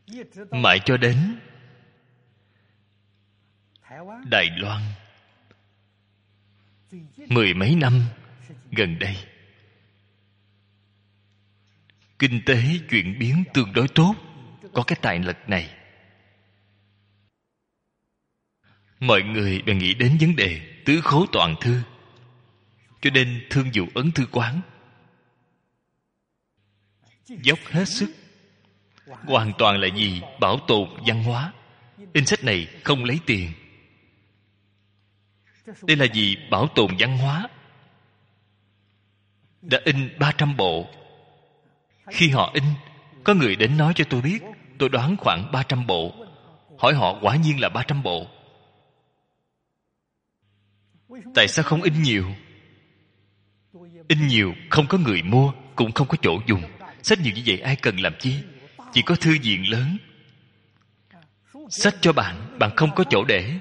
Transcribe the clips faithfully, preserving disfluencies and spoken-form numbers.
mãi cho đến Đài Loan. Mười mấy năm gần đây, kinh tế chuyển biến tương đối tốt. Có cái tài lực này, mọi người bèn nghĩ đến vấn đề tứ khố toàn thư. Cho nên Thương Dụ Ấn Thư Quán dốc hết sức, hoàn toàn là gì? Bảo tồn văn hóa. In sách này không lấy tiền. Đây là gì? Bảo tồn văn hóa. Đã in ba trăm bộ. Khi họ in, có người đến nói cho tôi biết, tôi đoán khoảng ba trăm bộ. Hỏi họ, quả nhiên là ba trăm bộ. Tại sao không in nhiều? In nhiều không có người mua, cũng không có chỗ dùng. Sách nhiều như vậy ai cần làm chi? Chỉ có thư viện lớn. Sách cho bạn, bạn không có chỗ để.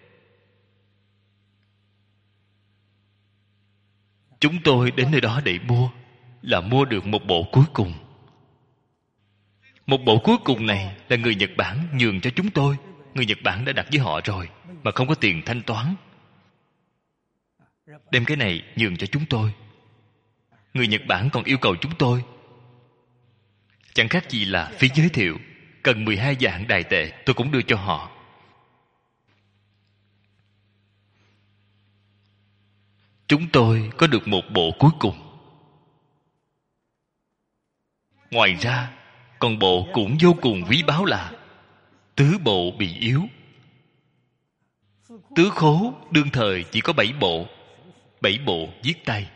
Chúng tôi đến nơi đó để mua, là mua được một bộ cuối cùng. Một bộ cuối cùng này là người Nhật Bản nhường cho chúng tôi. Người Nhật Bản đã đặt với họ rồi, mà không có tiền thanh toán. Đem cái này nhường cho chúng tôi. Người Nhật Bản còn yêu cầu chúng tôi, chẳng khác gì là phí giới thiệu. Cần mười hai vạn đài tệ, tôi cũng đưa cho họ. Chúng tôi có được một bộ cuối cùng. Ngoài ra, còn bộ cũng vô cùng quý báu là Tứ Bộ Bì Yếu. Tứ khố đương thời chỉ có bảy bộ. Bảy bộ viết tay.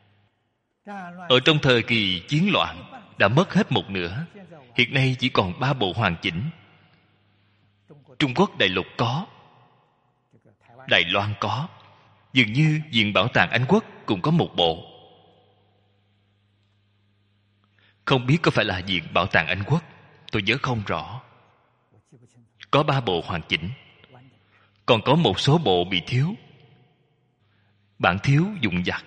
Ở trong thời kỳ chiến loạn đã mất hết một nửa. Hiện nay chỉ còn ba bộ hoàn chỉnh. Trung Quốc đại lục có, Đài Loan có. Dường như Viện Bảo tàng Anh Quốc cũng có một bộ. Không biết có phải là Viện Bảo tàng Anh Quốc, tôi nhớ không rõ. Có ba bộ hoàn chỉnh. Còn có một số bộ bị thiếu. Bản thiếu dụng vặt.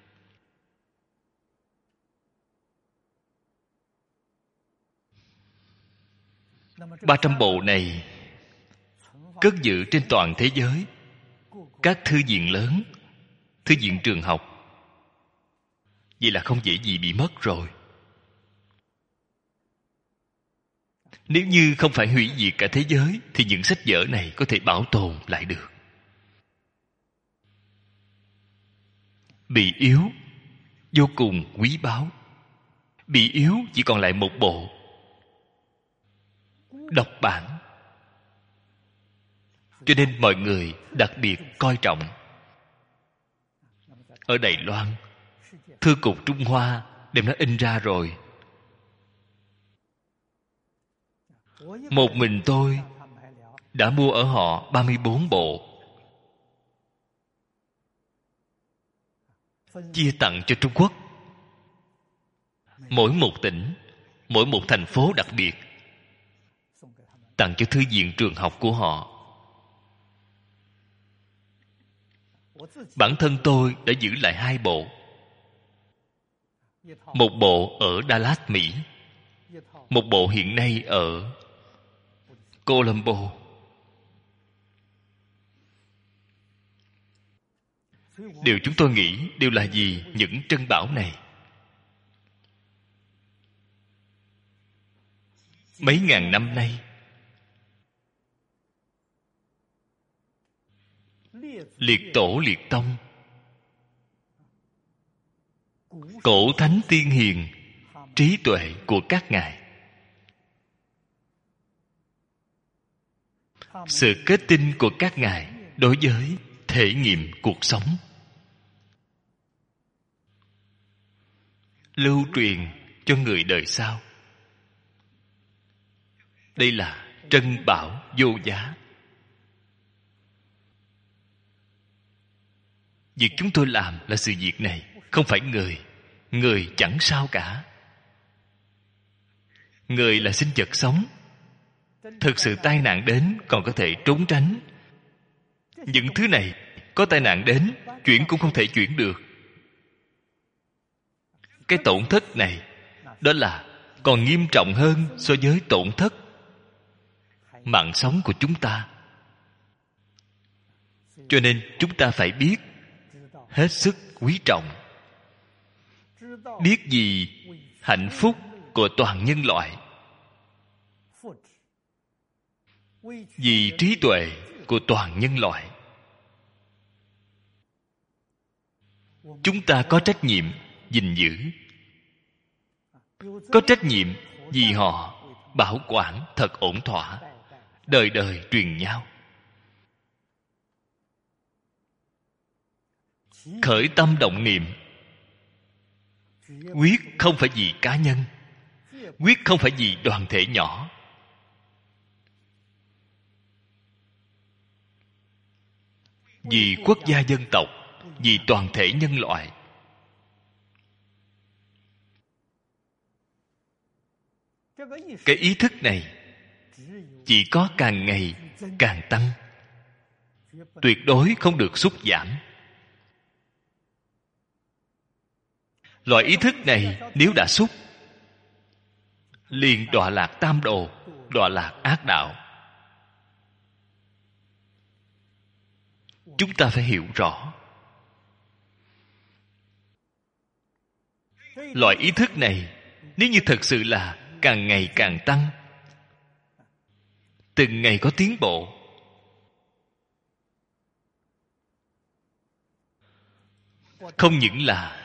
Ba trăm bộ này cất giữ trên toàn thế giới. Các thư viện lớn, thư viện trường học. Vậy là không dễ gì bị mất rồi. Nếu như không phải hủy diệt cả thế giới, thì những sách vở này có thể bảo tồn lại được. Bị yếu vô cùng quý báu. Bị yếu chỉ còn lại một bộ. Độc bản. Cho nên mọi người đặc biệt coi trọng. Ở Đài Loan, Thư cục Trung Hoa đem nó in ra rồi. Một mình tôi đã mua ở họ ba mươi bốn bộ, chia tặng cho Trung Quốc. Mỗi một tỉnh, mỗi một thành phố đặc biệt, tặng cho thư viện trường học của họ. Bản thân tôi đã giữ lại hai bộ. Một bộ ở Dallas, Mỹ. Một bộ hiện nay ở Colombo. Điều chúng tôi nghĩ đều là gì? Những trân bảo này mấy ngàn năm nay liệt tổ liệt tông, cổ thánh tiên hiền, trí tuệ của các ngài, sự kết tinh của các ngài đối với thể nghiệm cuộc sống, lưu truyền cho người đời sau. Đây là trân bảo vô giá. Việc chúng tôi làm là sự việc này, không phải người. Người chẳng sao cả. Người là sinh vật sống. Thực sự tai nạn đến còn có thể trốn tránh. Những thứ này có tai nạn đến, chuyển cũng không thể chuyển được. Cái tổn thất này, đó là còn nghiêm trọng hơn so với tổn thất mạng sống của chúng ta. Cho nên chúng ta phải biết hết sức quý trọng, biết gì hạnh phúc của toàn nhân loại, vì trí tuệ của toàn nhân loại. Chúng ta có trách nhiệm gìn giữ, có trách nhiệm vì họ bảo quản thật ổn thỏa, đời đời truyền nhau. Khởi tâm động niệm quyết không phải vì cá nhân, quyết không phải vì đoàn thể nhỏ, vì quốc gia dân tộc, vì toàn thể nhân loại. Cái ý thức này chỉ có càng ngày càng tăng, tuyệt đối không được sút giảm. Loại ý thức này nếu đã sút, liền đọa lạc tam đồ, đọa lạc ác đạo. Chúng ta phải hiểu rõ. Loại ý thức này nếu như thật sự là càng ngày càng tăng, từng ngày có tiến bộ, không những là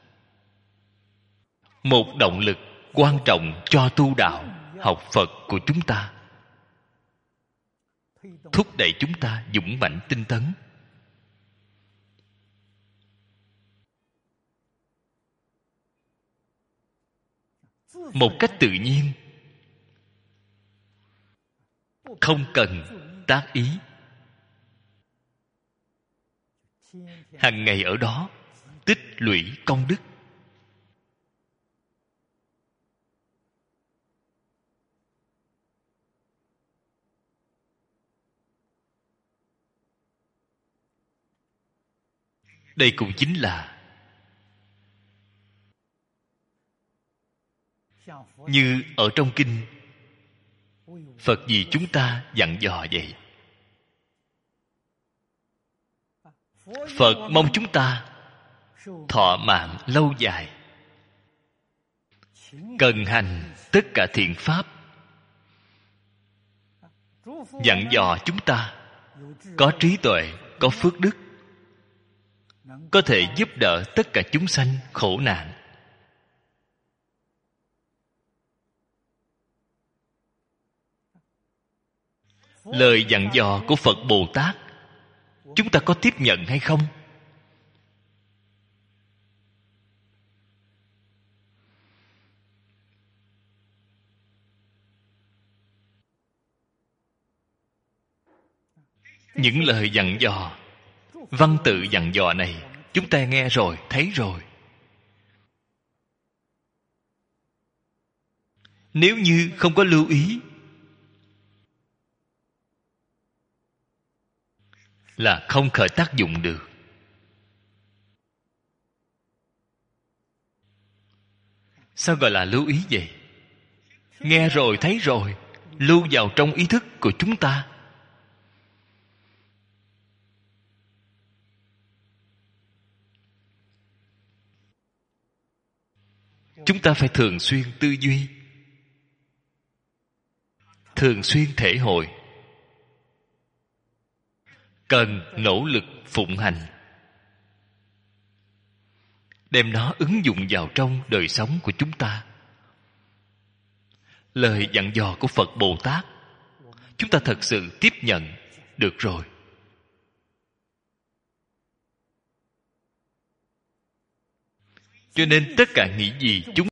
một động lực quan trọng cho tu đạo, học Phật của chúng ta, thúc đẩy chúng ta dũng mãnh tinh tấn. Một cách tự nhiên, không cần tác ý, hàng ngày ở đó tích lũy công đức. Đây cũng chính là như ở trong kinh Phật vì chúng ta dặn dò vậy. Phật mong chúng ta thọ mạng lâu dài, cần hành tất cả thiện pháp, dặn dò chúng ta có trí tuệ, có phước đức, có thể giúp đỡ tất cả chúng sanh khổ nạn. Lời dặn dò của Phật Bồ Tát, chúng ta có tiếp nhận hay không? Những lời dặn dò, văn tự dặn dò này chúng ta nghe rồi, thấy rồi. Nếu như không có lưu ý, là không khởi tác dụng được. Sao gọi là lưu ý vậy? Nghe rồi, thấy rồi, lưu vào trong ý thức của chúng ta. Chúng ta phải thường xuyên tư duy, thường xuyên thể hội, cần nỗ lực phụng hành, đem nó ứng dụng vào trong đời sống của chúng ta. Lời dặn dò của Phật Bồ Tát, chúng ta thật sự tiếp nhận được rồi. Cho nên tất cả nghĩ gì chúng